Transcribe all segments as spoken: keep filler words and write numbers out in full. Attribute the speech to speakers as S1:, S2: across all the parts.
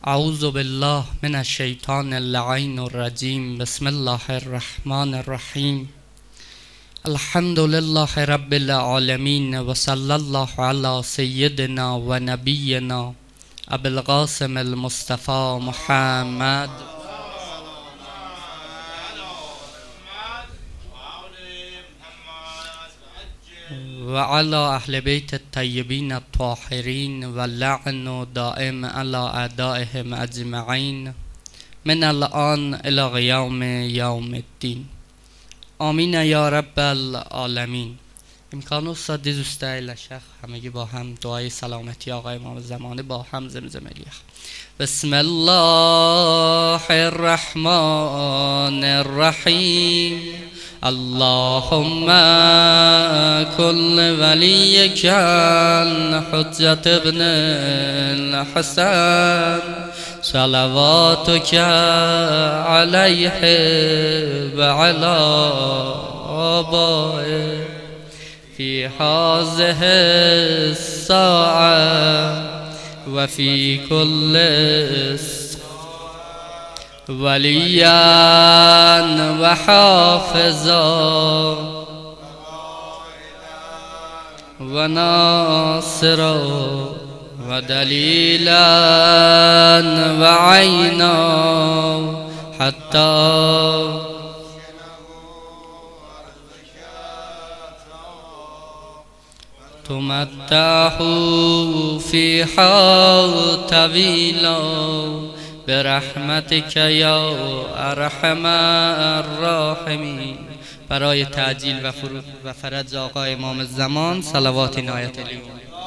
S1: اعوذ بالله من الشیطان اللعین الرجیم. بسم الله الرحمن الرحیم. الحمد لله رب العالمین و صلی الله علی سیدنا و نبینا ابی القاسم المصطفى محمد و علی اهل بیت الطیبین الطاهرین و لعن دائم علی اعدائهم اجمعین من الان الی قیام یوم الدین. آمین یا رب العالمین. امکان استاد دوست شیخ همگی با هم دعای سلامتی آقای امام زمانه با هم زمزمه. بسم الله الرحمن الرحیم. اللهم كل وليك الحجة ابن الحسن صلواتك عليه وعلى آبائه في هذه الساعة وفي كل وليا وحافظا وناصرا ودليلا وعينا حتى تمتعوا فيها طويلا برحمتك یا ارحم الراحمین. برای تعجیل و و فرج آقا امام زمان صلوات عنایت علیه.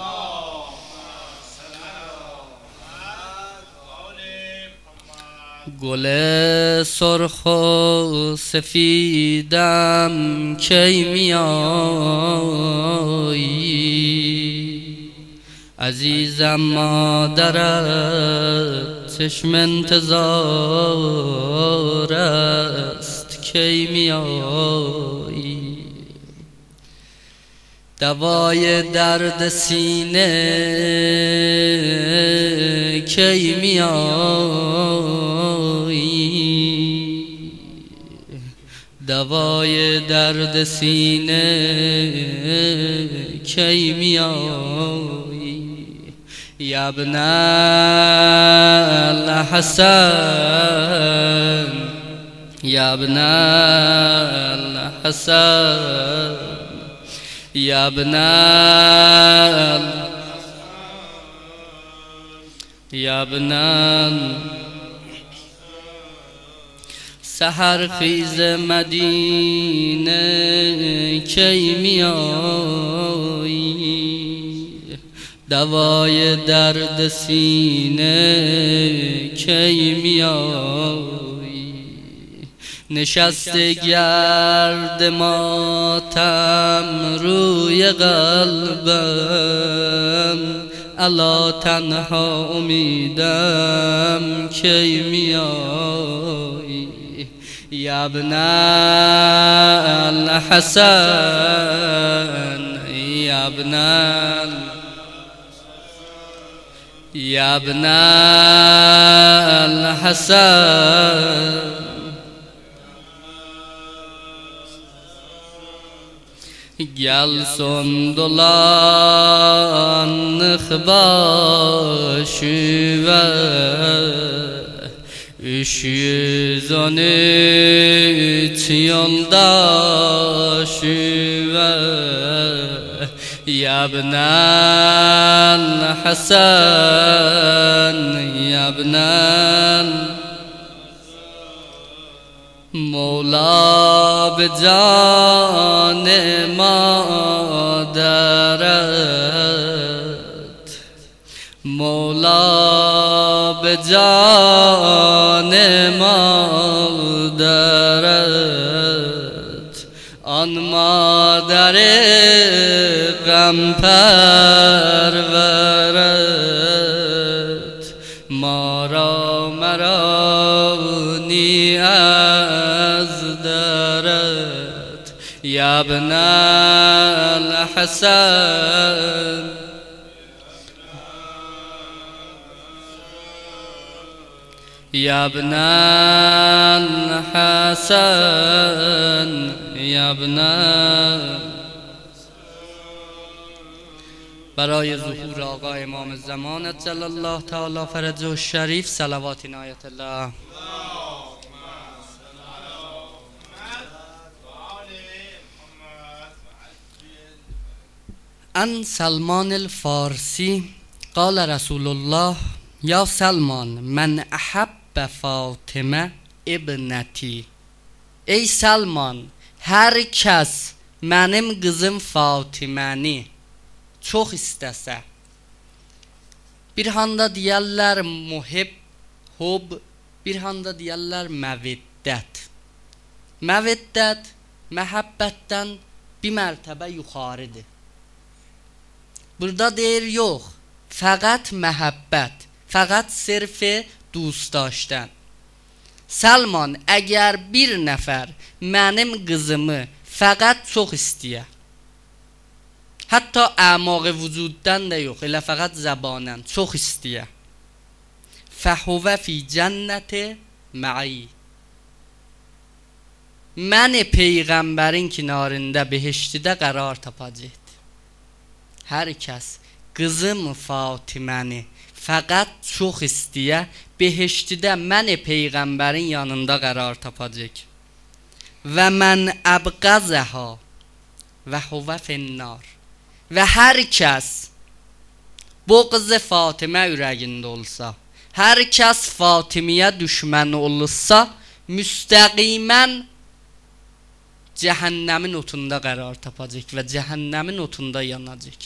S1: گل سرخ و سفیدم کی میایی، عزیزم مادرت چشم انتظار است کی میایی. دوای درد سینه کی میایی، دوای درد سینه کی میایی. یا ابن الحسن یا ابن الحسن یا ابن یا ابن سحر خیز مدینه کی میایی، دوای درد سینه کی میایی. نشست گرد ماتم روی قلبم، الا تنها امیدم کی میایی. یا ابن الحسن یا ابن یا ابن الحسن گل سندلان نخباشی و اشی زنی تیان داشی و یا ابن الحسن یا ابن مولا بجان مادرت، مولا بجان مادرت، آن مادر غم پرورت، ما را مرانی از درت. یا ابن الحسن یا ابن الحسن یا ابن. برای ظهور آقا امام زمان عجل الله تعالی فرجه الشریف صلوات عنایت الله. عن سلمان الفارسی قال رسول الله یا سلمان من احب فاطمه ابنتی. ey Salman, hər kəs mənim qızım Fatiməni çox istəsə. Bir handa deyərlər muhib, hub, bir handa deyərlər məviddət. Məviddət məhəbbətdən bir mərtəbə yuxarıdır. Burada deyir yox, fəqət məhəbbət, fəqət sirfi dost daşdan. Salman, əgər bir nəfər mənim qızımı fəqət çox istəyə, hətta əmaq-ı vücuddan da yox, elə fəqət zəbanən çox istəyə, fəhuvə fi cənnəti mə'i, məni Peyğəmbərin kinarında behiştidə qərar tapacaqdır. Hər kəs qızım Fatiməni fəqət çox istəyə, behiştidə məni Peyğəmbərin yanında qərar tapacaq. Və mən əbqəzəhə və huvə finnar. Və hər kəs bu qızı Fatimə ürəyində olsa, hər kəs Fatimiyə düşmən olursa, müstəqimən cəhənnəmin otunda qərar tapacaq və cəhənnəmin otunda yanacaq.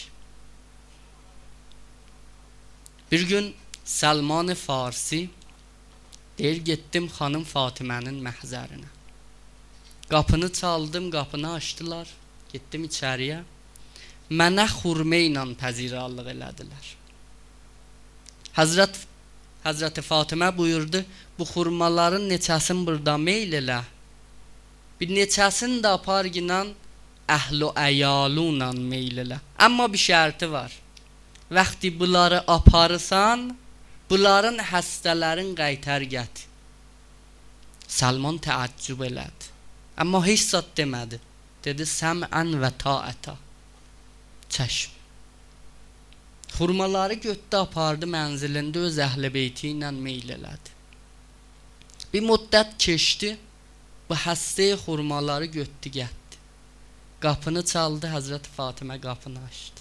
S1: Bir gün Salman Farsi deyir, getdim xanım Fatimənin məhzərinə. Qapını çaldım, qapını açdılar, getdim içəriyə. Mənə xurmə ilə pəzirallıq elədilər. Həzrət, Həzrəti Fatimə buyurdu, bu xurmaların neçəsini burada meyl elə, bir neçəsini də aparginan əhl-i əyalunla meyl elə. Amma bir şərti var. Vəxti bunları aparırsan, bunların həstələrin qaytar gət. Salman təəccüb elədi. Amma heç zat demədi. Dedi, səmən və taətə. Çəşm. Xurmaları götdü, apardı mənzilində öz əhl-i beyti ilə meyl elədi. Bir müddət keçdi, bu həstəyə xurmaları götdü, gətdi. Qapını çaldı, Həzrət Fatimə qapını açdı.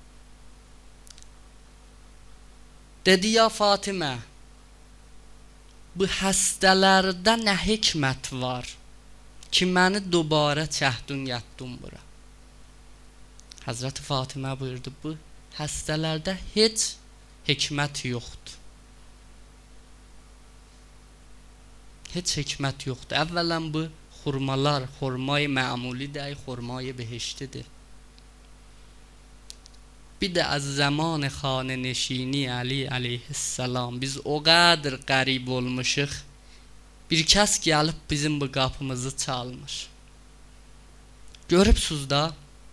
S1: Dedi, ya Fatimə, bu həstələrdə nə hikmət var ki, məni dubara çəhdun yətdun bura. Həzrət Fatimə buyurdu, bu həstələrdə heç hikmət yoxdur. Heç hikmət yoxdur. Əvvələn bu xurmalar, xurmay məmulidir, xurmay behiştidir. Bir də az zaman xanə neşini Ali əleyhissalam biz o qədər qərib olmuşuq. Bir kəs gəlib bizim bu qapımızı çalmış. Görübsüz da,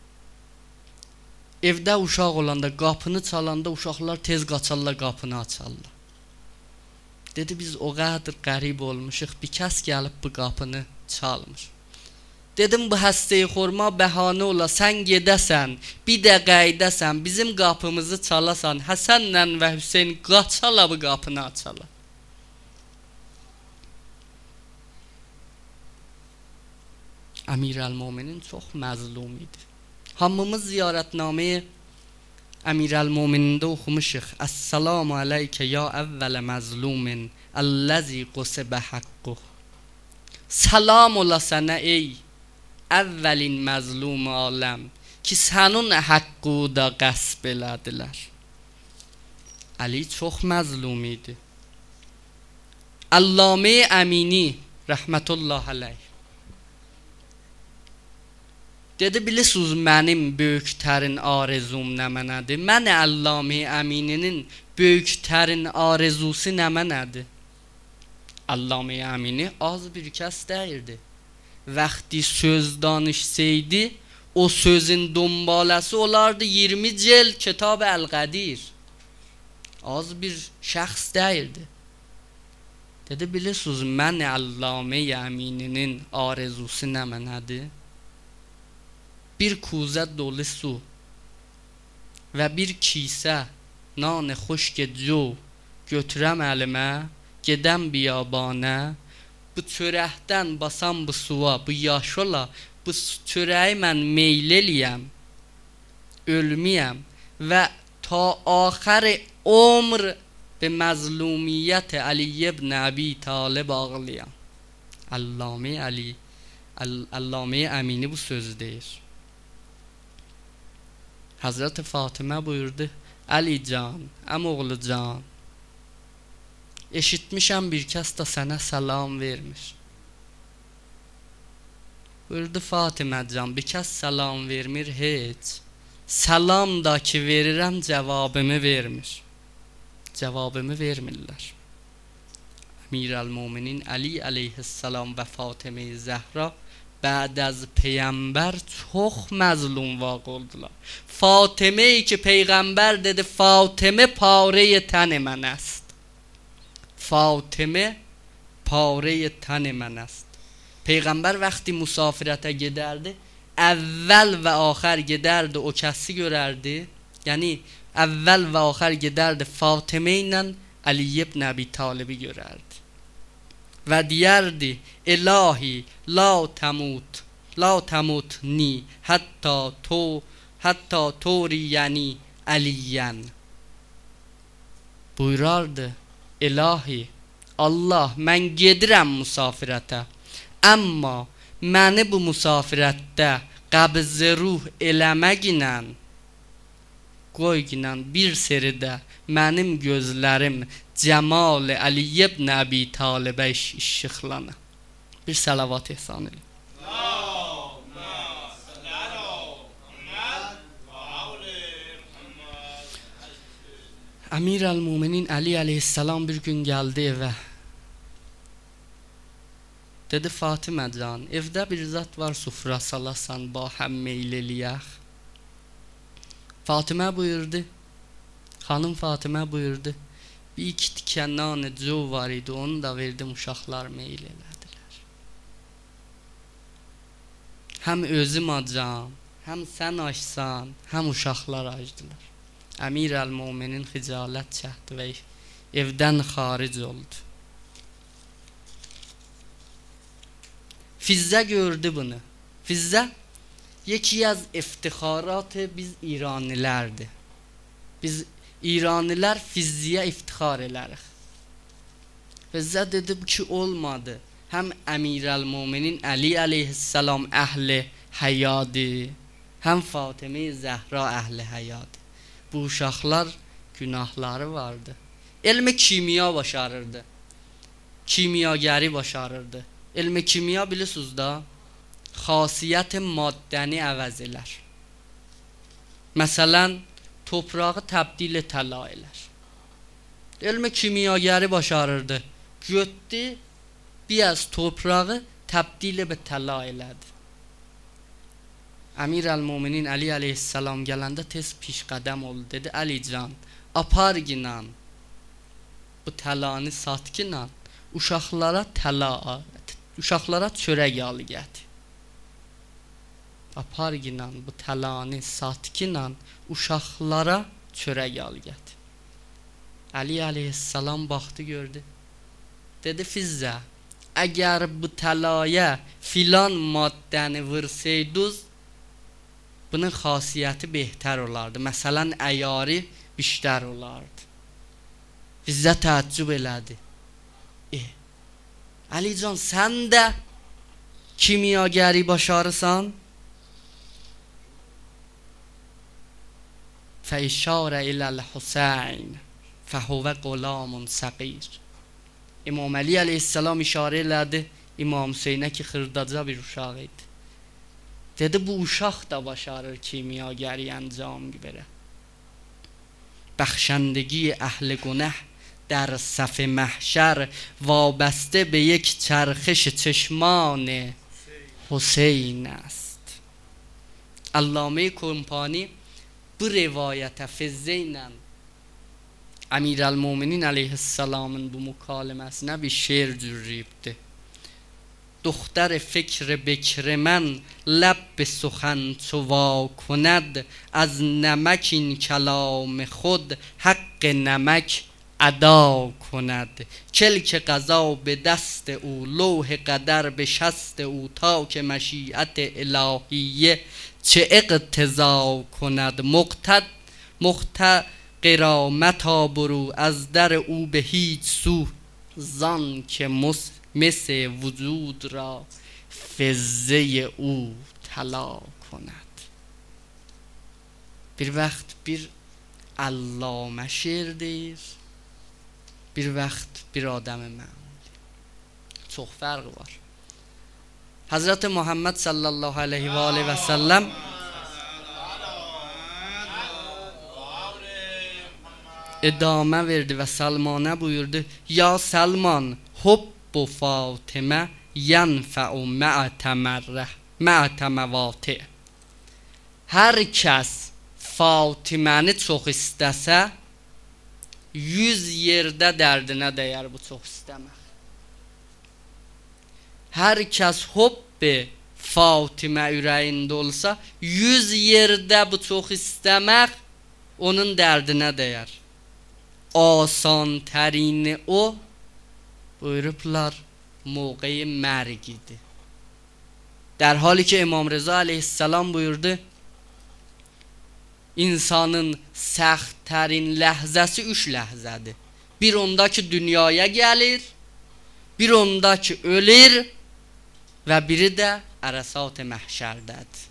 S1: evdə uşaq olanda, qapını çalanda uşaqlar tez qaçarlar, qapını açarlar. Dedi, biz o qədər qərib olmuşuq, bir kəs gəlib bu qapını çalmış. Dedim, bu həstəyi xurma bəhanə ola, sən gedəsən, bir də qəydəsən, bizim qapımızı çalasan, Həsənlə və Hüseyin qaçala bu qapını açala. Əmirəl-Müminin çox məzlum idi. Hamımız ziyarətnaməyi Əmirəl-Müminində oxumuşuq. Əssalamu aleykə ya əvvələ məzlumin, əlləzi qusibə haqqıq. Salam ola sənə ey əvvəlin məzlum aləm ki, sənin haqqı da qəsb elədilər. Əli çox məzlum idi. Allamə Əmini rəhmətullah aleyh dedi, bilirsiniz mənim böyüklərin arzum nə mənədir? Mən Allamə Əmininin böyüklərin arzusu nə mənədir? Allamə Əmini az bir kəs deyirdi. Vaxtı söz danışsaydı, o sözün dombaləsi olardı iyirmi cild Kitab Əl-Qədir. Az bir şəxs deyirdi. Dedi bilirsiniz mən Allame Əmininin arzusu nə mənədir? Bir kuzə dolu su və bir kisə nan xuşk co götürəm əlimə, gedəm biyabanə, bu çörəkdən basam bu suya, bu yaşola, bu çörəyi mən meyl eləyəm, ölməyəm və ta axır ömr به مظلومیت علی ابن ابی طالب ağlayan. Allame Ali Allame Əmini bu sözü deyir. Hazreti Fatimə buyurdu: Ali can, əmoğlu can, eşitmişəm bir kəs də sənə salam vermiş. Buyurdu Fatimə can, bir kəs salam vermir heç. Salam da ki verirəm cavabımı vermiş. Cevabımı vermirlər. Əmirəl-Möminin Ali əleyhissalam və Fatimə Zəhra bəd az peyğəmbər çox məzlum vaqe oldular. Fatimə ki peyğəmbər dedi Fatimə pare tən mən است. Fatimə pare tən mən است. Peyğəmbər vəqti musafirətə gedərdi, əvvəl və axır gedərdi, o kəsi görərdi. Yəni əvvəl və axır gedərdi Fatimə ilə Ali ibn Əbi Talibi görərdi və deyərdi İlahi la tamut la tamutni hatta to hatta tori yəni Aliyan. Buyurardı İlahi Allah mən gedirəm musafirətə, amma məni bu musafirətdə qəbz ruh eləməklə qoy ginən bir seridə mənim gözlərim Cəmal Ali ibn Əbi Talibə işıqlanır. Bir salavat ehsan edin. Əmirəl-Möminin Ali əleyhissalam bir gün gəldi evə. Dedi Fatimə can, evdə bir zat var, sufra salasan, ba həm meyl eləyək. Fatimə buyurdu, xanım Fatimə buyurdu, bir iki tikə nan co var idi, onu da verdim, uşaqlar meyl elədilər. Həm özüm acam, həm sən açsan, həm uşaqlar açdılar. Əmirəl-Möminin xicalət çəkdi və evdən xaric oldu. Fizzə gördü bunu. Fizzə yeki az iftixaratı biz İranilərdir. Biz İranilər Fizziyə iftixar elərik. Fizzə dedi ki olmadı. Həm Əmirəl-Möminin Ali əleyhissalam əhli həyadır, həm Fatimə Zəhra əhli həyadır. Bu uşaqlar günahları vardı. Elmi kimya başarırdı. Kimyagəri başarırdı. Elmi kimya bilirsiniz da xasiyyət maddəni əvəz elər. Məsələn, toprağı təbdil təla elər. Elmi kimyagəri başarırdı. Götdü, biraz toprağı təbdil be təla elədi. Əmirəl-Möminin Ali əleyhissalam gələndə tez piş qədəm oldu. Dedi, Ali can, apar ginan, bu təlanı sat ginan, uşaqlara təla, uşaqlara çörək yalı gətir. Apar ginan, bu təlanı sat ginan, uşaqlara çörək yalı gətir. Ali əleyhissalam baxdı, gördü. Dedi, Fizzə, əgər bu təlaya filan maddəni vırsaydınız, bunun xasiyyəti behtər olardı. Məsələn, əyarı biştər olardı. Fizzə təəccüb elədi. E, Ali can, sən də kimyagəri başarırsan? Fəişarə iləl-Hüseyn fəhuvə qulamun səqir. İmam Ali əleyhissalam işarə elədi İmam Hüseynə ki, xırdaca bir uşaq idi. Dedi, bu uşaq da başarır kimyagəri əncam verə. Bəxşəndəgi əhl-i günəh در صف محشر وابسته به یک چرخش چشمان حسین است. علامه کمپانی bu rivayətə Fizzə ilə Emirəlmüminin əleyhissalamın bu mükaləməsinə bir şeir cürriyibdir. دختر فکر بکر من لب به سخن چو وا کند از نمک این کلام خود حق نمک ادا کند کلک قضا به دست او لوح قدر به شست او تا که مشیت الهیه چه اقتضا کند مقتد مختقرا متا برو از در او به هیچ سو زان که مس مس وجود را فزه او طلا کند. bir vaxt bir allame şeir deyir, bir vaxt bir adamı məmuli. Çox fərqi var. Hazreti Muhammed sallallahu aleyhi ve aleyhi ve sellem idame verdi ve Salman'a buyurdu: Ya Salman, hubbu Fatıma yenfa'u ma'temevati. Hər kəs Fatıməni çox istəsə, yüz yerdə dərdinə dəyər bu çox istəmək. Hər kəs hubbi Fatımə ürəyində olsa, yüz yerdə bu çox istəmək onun dərdinə dəyər. Asan tərini o, buyurublar, موقع مرگیده. در حالی که امام رضا علیه السلام buyurdu, insanın səxtərin ləhzəsi üç ləhzədir. Bir onda ki dünyaya gəlir, bir onda ki ölür və biri də ərəsat-ı məhşərdədir.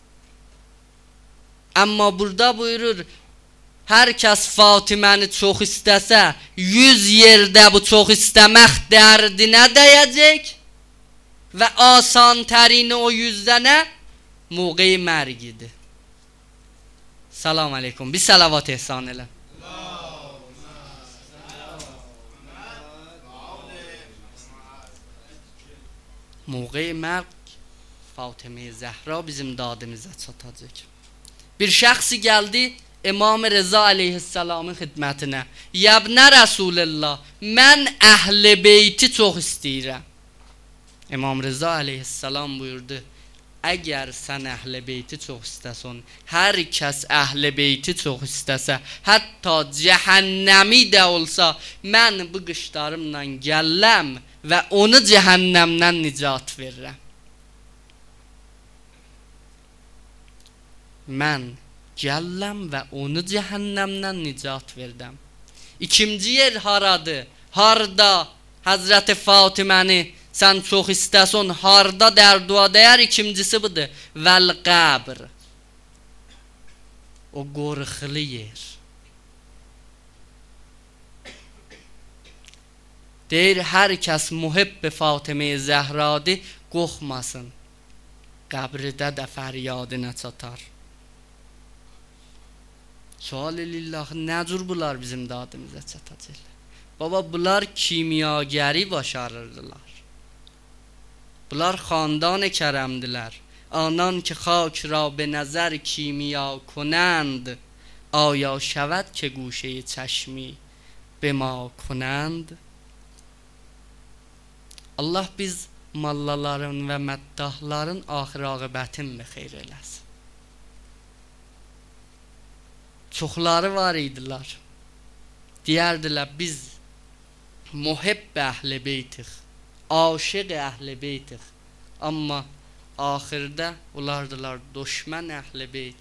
S1: Amma burada buyurur, hər kəs Fatıməni çox istəsə, yüz yerdə bu çox istəmək dərdinə dəyəcək və asan tərini o yüzdənə موقع مرگیdir. Salam aleykum. Bir salavat ehsan elə. موقع مرگ فاطمه زهرا bizim dadımıza çatacaq. Bir şəxsi gəldi İmam Rıza aleyhissalamın xidmətinə. Yəbnə Rəsulullah, mən əhl-i beyti çox istəyirəm. İmam Rıza aleyhissalam buyurdu, əgər sən əhl-i beyti çox istəsən, hər kəs əhl-i beyti çox istəsə, hətta cəhənnəmi də olsa, mən bu qışlarımla gəlləm və onu cəhənnəmdən nicat verirəm. Mən gəlləm və onu cəhənnəmdən nicat verdim. İkinci yer haradır? Harda Hazreti Fatıməni sən çox istəsən, harda dərdua dəyər? İkincisi budur. Vəl qəbr. O qorxulu yer. Deyir, hər kəs muhibb Fatımə-i Zəhradır, qorxmasın. Qəbridə də fəryadına çatar. Sual lillah, nə cür bunlar bizim dadımıza çatacaq? Baba, bunlar kimyagəri başarırdılar. Bunlar xandan-ı kərəmdilər. Anan ki xاک را به نظر کیمیا کنند آیا شود که گوشه چشمی به ما کنند. Allah biz mallaların və məddahların axir aqibətin xeyr eləsin. Çoxları var idilər. Deyərdilər, biz muhibb əhl-i beytik, aşiq əhl-i beytik. Amma axirdə olardılar düşmən əhl-i beyt.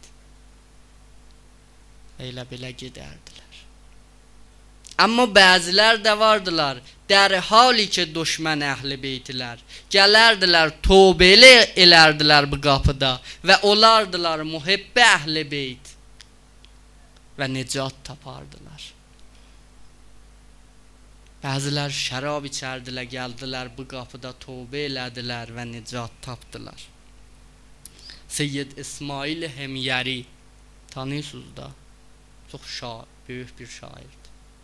S1: Elə belə gedərdilər. Amma bəzilər də vardılar, در حالی که düşmən əhl-i beytilər, gələrdilər, tövbə elərdilər bu qapıda və olardılar muhibb əhl-i beyt və nicat tapardılar. Bəzilər şərab içərdilər, gəldilər bu qapıda tövbə elədilər və nicat tapdılar. Seyyid İsmail Hemyəri tanıyırsınız da, çox şair, böyük bir şairdir.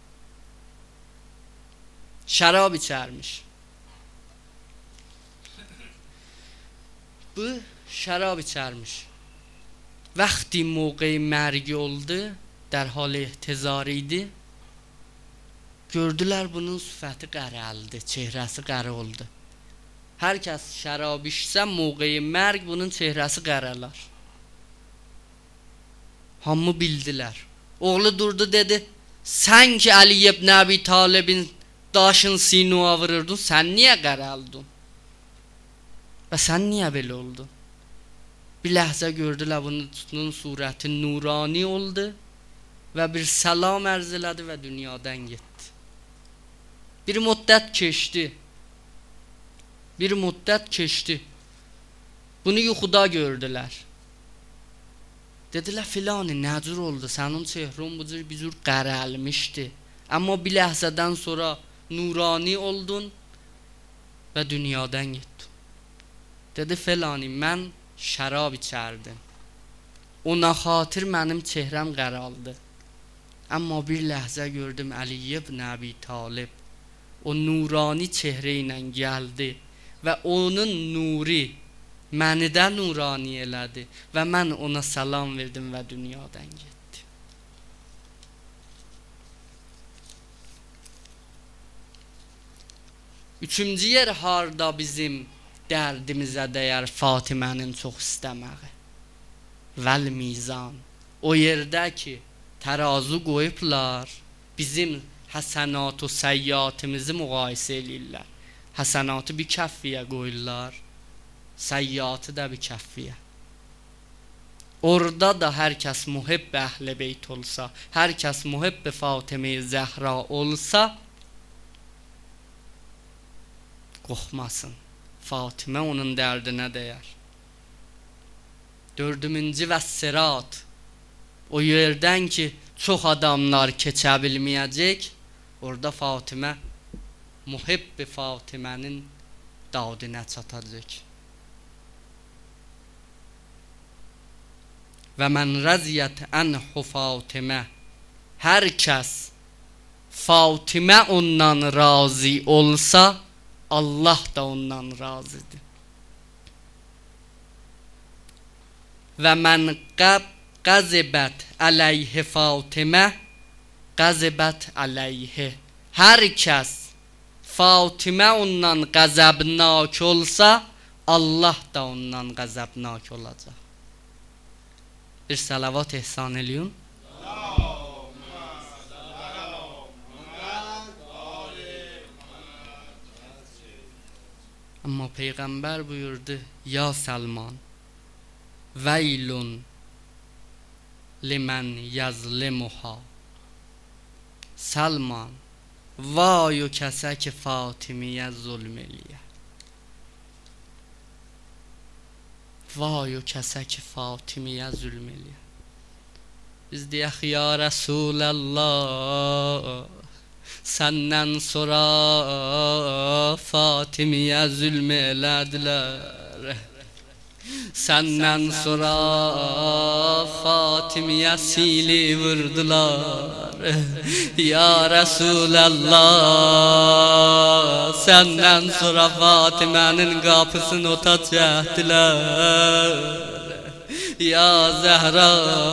S1: Şərab içərmiş. Bu şərab içərmiş. Vaxti موقع مرگ oldu, در حال احتضار idi. Gördülər bunun sifəti qərəldi, çehrəsi qərə oldu. Hər kəs şərab içsə mövqeyi mərg bunun çehrəsi qərələr. Hamı bildilər. Oğlu durdu dedi, sən ki Ali ibn Əbi Talibin daşın sinuğa vururdun, sən niyə qərəldin? Və sən niyə belə oldun? Bir ləhzə gördülər bunun surəti nurani oldu və bir səlam ərz elədi və dünyadan getdi. Bir müddət keçdi. Bir müddət keçdi. Bunu yuxuda gördülər. Dedilər filanı nəcür oldu, sənin çehrun bu cür bir cür qərəlmişdi. Amma bir ləhzədən sonra nurani oldun və dünyadan getdin. Dedi filanı mən şərab içərdim. Ona xatir mənim çehrəm qəraldı. Amma bir ləhzə gördüm Ali ibn Əbi Talib o nurani çehrə ilə gəldi və onun nuri məni də nurani elədi və mən ona salam verdim və dünyadan getdi. Üçüncü yer harda bizim dərdimizə dəyər Fatimənin çox istəməyi. Vəl mizan. O yerdə ki tərazu qoyublar, bizim həsənat və səyyatimizi müqayisə eləyirlər. Həsənatı bir kəffiyə qoyurlar, səyyatı da bir kəffiyə. Orada da hər kəs muhibb əhl-i beyt olsa, hər kəs muhibb Fatimə-i Zəhra olsa, qorxmasın. Fatimə onun dərdinə dəyər. Dördüncü və sirat. O yerdən ki çox adamlar keçə bilməyəcək, orada Fatimə muhibb Fatimənin dadinə çatacaq. Və mən rəziyyət ənhu Fatimə, hər kəs Fatimə ondan razı olsa, Allah da ondan razıdır. Və mən qəb qəzibət əleyhə Fatimə, qəzibət əleyhə. Hər kəs Fatimə ondan qəzəbnak olsa, Allah da ondan qəzəbnak olacaq. Bir salavat ehsan eləyin. Amma Peyğəmbər buyurdu, ya Səlman, veylun limən yazlimuha. Səlman, vay o kəsə ki Fatimiyə zulm eləyə. Vay o kəsə ki Fatimiyə zulm eləyə. Biz deyək, ya Rəsulallah, səndən sonra Fatimiyə zülm elədilər. Səndən sonra Fatimiyə sili vurdular. Ya Rəsulallah, səndən sonra Fatimənin qapısını ota çəkdilər. Ya Zəhra,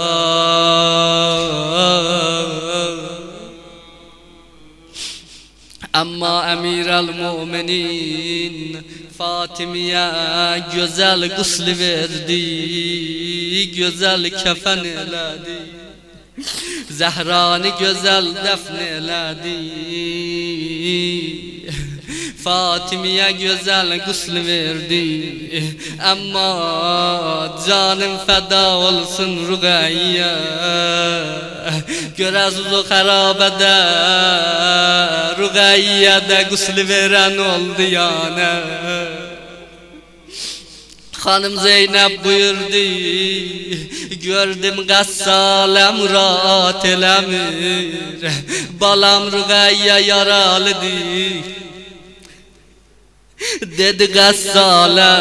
S1: amma əmirəl-müminin Fatimiyə gözəl qusl verdi, gözəl kəfən elədi, Zəhranı gözəl dəfn elədi. Fatimiyə gözəl qusl verdi, amma canım fəda olsun Rüqəyyə, görəz o xərabədə Rüqəyyədə qusl verən oldu yanə. Xanım Zeynəb buyurdu, gördüm qəssalə mürat eləmir, balam Rüqəyyə yaralıdır. Dedi qəssalə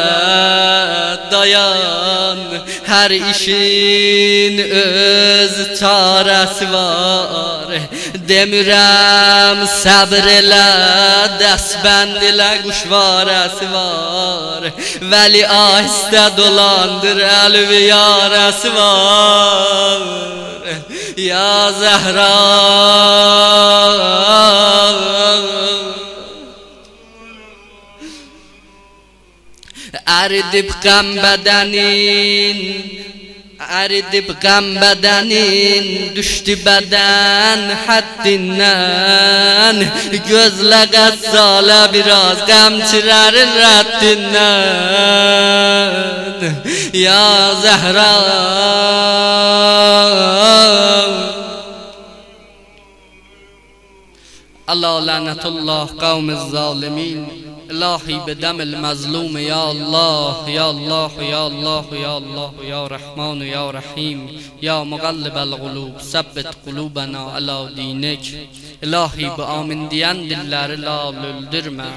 S1: dayan, hər işin öz çarəsi var. Demirəm səbr elə, dəsbənd elə quşvarəsi var. Vəli ahistə dolandır, əlvi yarəsi var. Ya Zəhra, اردب غم بدنین اردب غم بدنین düştü beden haddinden gözle gassala biraz gamçıların raddinden ya Zehra Allah lanetullah kavmi zalimin İlahi bedem el mazlum ya Allah ya Allah ya Allah ya Allah ya Rahman ya Rahim ya mugallibel gulub sabbit kulubena ala dinik İlahi bu amin diyen dilleri lal öldürme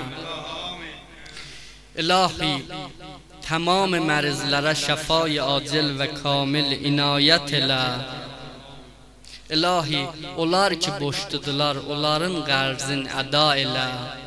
S1: İlahi tamam merizlere şefai acil ve kamil inayet ile İlahi onlar ki boştudular onların qərzin əda elə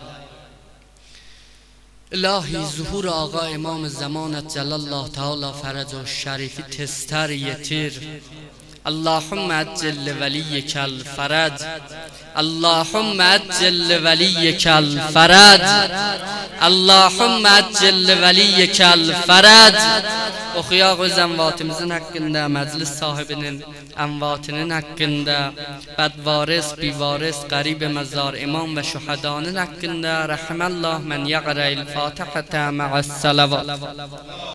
S1: İlahi zuhur ağa İmam-ı Zamanət Cəlallah Teala fərəc-ü şərifi teztər yetir Allahümme əccil veliyyekel fərəc Allahümme əccil veliyyekel fərəc Allahümme əccil veliyyekel fərəc Oxuyaq öz ənvatimizin haqqında, məclis sahibinin ənvatinin haqqında, bədvaris, bivaris, qərib məzar, imam və şühədanın haqqında Rəhməllah mən yəqrəyil Fatihətə mə'əs-sələvat